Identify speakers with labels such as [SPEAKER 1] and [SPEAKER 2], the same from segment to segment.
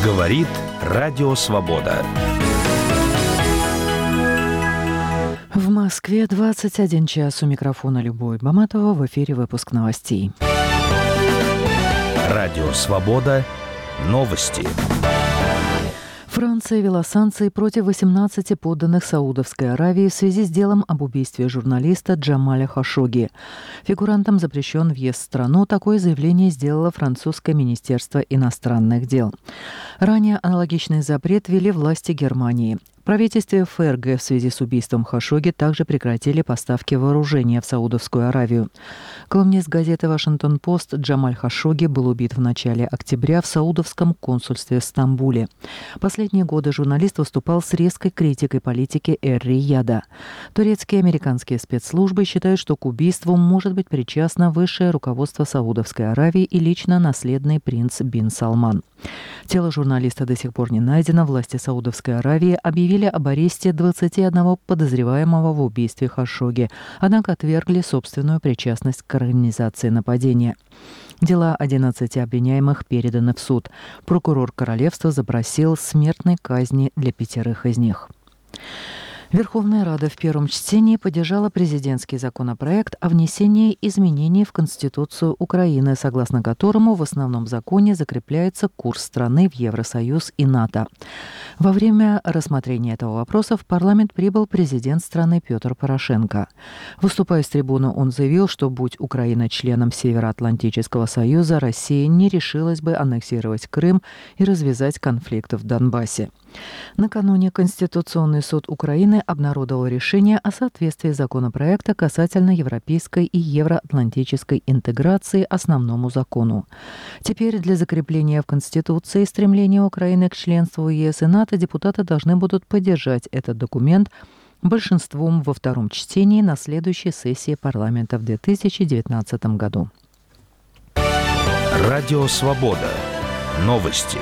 [SPEAKER 1] Говорит Радио Свобода.
[SPEAKER 2] В Москве 21 час. У микрофона Любовь Баматова. В эфире выпуск новостей.
[SPEAKER 1] Радио Свобода. Новости.
[SPEAKER 2] Франция ввела санкции против 18 подданных Саудовской Аравии в связи с делом об убийстве журналиста Джамаля Хашогги. Фигурантам запрещен въезд в страну. Такое заявление сделало французское министерство иностранных дел. Ранее аналогичный запрет ввели власти Германии. В правительстве ФРГ в связи с убийством Хашогги также прекратили поставки вооружения в Саудовскую Аравию. Колумнист газеты «Вашингтон-Пост» Джамаль Хашогги был убит в начале октября в Саудовском консульстве в Стамбуле. Последние годы журналист выступал с резкой критикой политики Эр-Рияда. Турецкие и американские спецслужбы считают, что к убийству может быть причастно высшее руководство Саудовской Аравии и лично наследный принц Бин Салман. Тело журналиста до сих пор не найдено. Власти Саудовской Аравии объявили об аресте 21 подозреваемого в убийстве Хашогги, однако отвергли собственную причастность к организации нападения. Дела 11 обвиняемых переданы в суд. Прокурор королевства запросил смертной казни для 5 из них. Верховная Рада в первом чтении поддержала президентский законопроект о внесении изменений в Конституцию Украины, согласно которому в основном законе закрепляется курс страны в Евросоюз и НАТО. Во время рассмотрения этого вопроса в парламент прибыл президент страны Петр Порошенко. Выступая с трибуны, он заявил, что будь Украина членом Североатлантического союза, Россия не решилась бы аннексировать Крым и развязать конфликты в Донбассе. Накануне Конституционный суд Украины обнародовал решение о соответствии законопроекта касательно европейской и евроатлантической интеграции основному закону. Теперь для закрепления в Конституции стремления Украины к членству в ЕС и НАТО депутаты должны будут поддержать этот документ большинством во втором чтении на следующей сессии парламента в 2019 году.
[SPEAKER 1] Радио Свобода. Новости.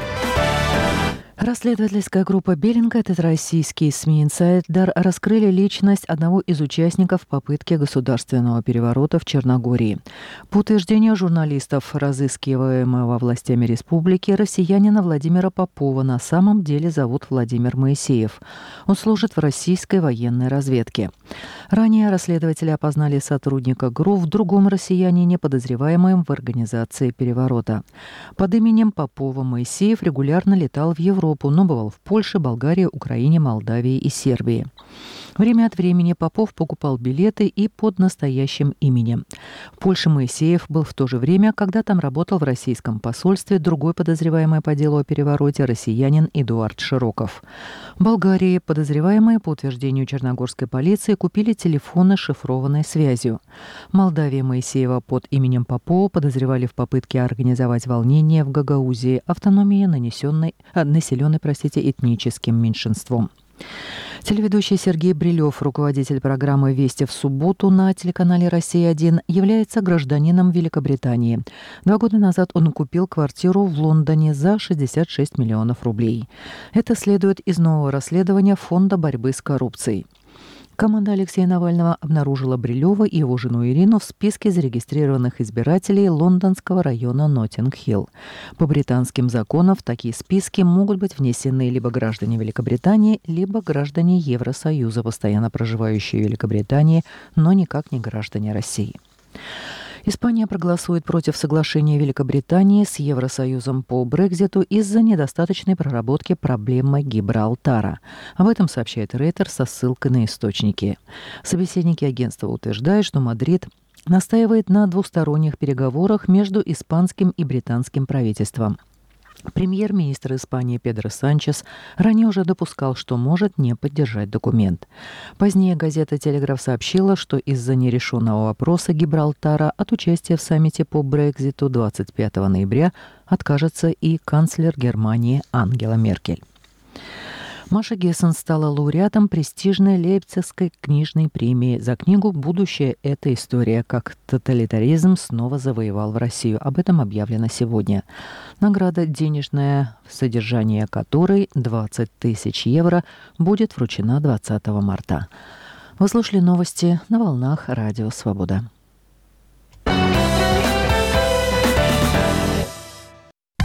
[SPEAKER 2] Расследовательская группа Беллинга, это российские СМИ «Инсайдер», раскрыли личность одного из участников попытки государственного переворота в Черногории. По утверждению журналистов, разыскиваемого властями республики, россиянина Владимира Попова на самом деле зовут Владимир Моисеев. Он служит в российской военной разведке. Ранее расследователи опознали сотрудника ГРУ в другом россиянине, подозреваемом в организации переворота. Под именем Попова Моисеев регулярно летал в Европу, но бывал в Польше, Болгарии, Украине, Молдавии и Сербии. Время от времени Попов покупал билеты и под настоящим именем. В Польше Моисеев был в то же время, когда там работал в российском посольстве другой подозреваемый по делу о перевороте россиянин Эдуард Широков. В Болгарии подозреваемые, по утверждению черногорской полиции, купили телефоны с шифрованной связью. В Молдавии Моисеева под именем Попова подозревали в попытке организовать волнения в Гагаузии, автономии, населенной этническим меньшинством. Телеведущий Сергей Брилев, руководитель программы «Вести в субботу» на телеканале «Россия-1», является гражданином Великобритании. 2 года назад он купил квартиру в Лондоне за 66 миллионов рублей. Это следует из нового расследования Фонда борьбы с коррупцией. Команда Алексея Навального обнаружила Брилева и его жену Ирину в списке зарегистрированных избирателей лондонского района Ноттинг-Хилл. По британским законам в такие списки могут быть внесены либо граждане Великобритании, либо граждане Евросоюза, постоянно проживающие в Великобритании, но никак не граждане России. Испания проголосует против соглашения Великобритании с Евросоюзом по Брекситу из-за недостаточной проработки проблемы Гибралтара. Об этом сообщает Рейтер со ссылкой на источники. Собеседники агентства утверждают, что Мадрид настаивает на двусторонних переговорах между испанским и британским правительством. Премьер-министр Испании Педро Санчес ранее уже допускал, что может не поддержать документ. Позднее газета «Телеграф» сообщила, что из-за нерешенного вопроса Гибралтара от участия в саммите по Брекситу 25 ноября откажется и канцлер Германии Ангела Меркель. Маша Гессен стала лауреатом престижной Лейпцигской книжной премии за книгу «Будущее – это история. Как тоталитаризм снова завоевал в Россию». Об этом объявлено сегодня. Награда, денежное содержание которой 20 тысяч евро, будет вручена 20 марта. Вы слушали новости на волнах Радио Свобода.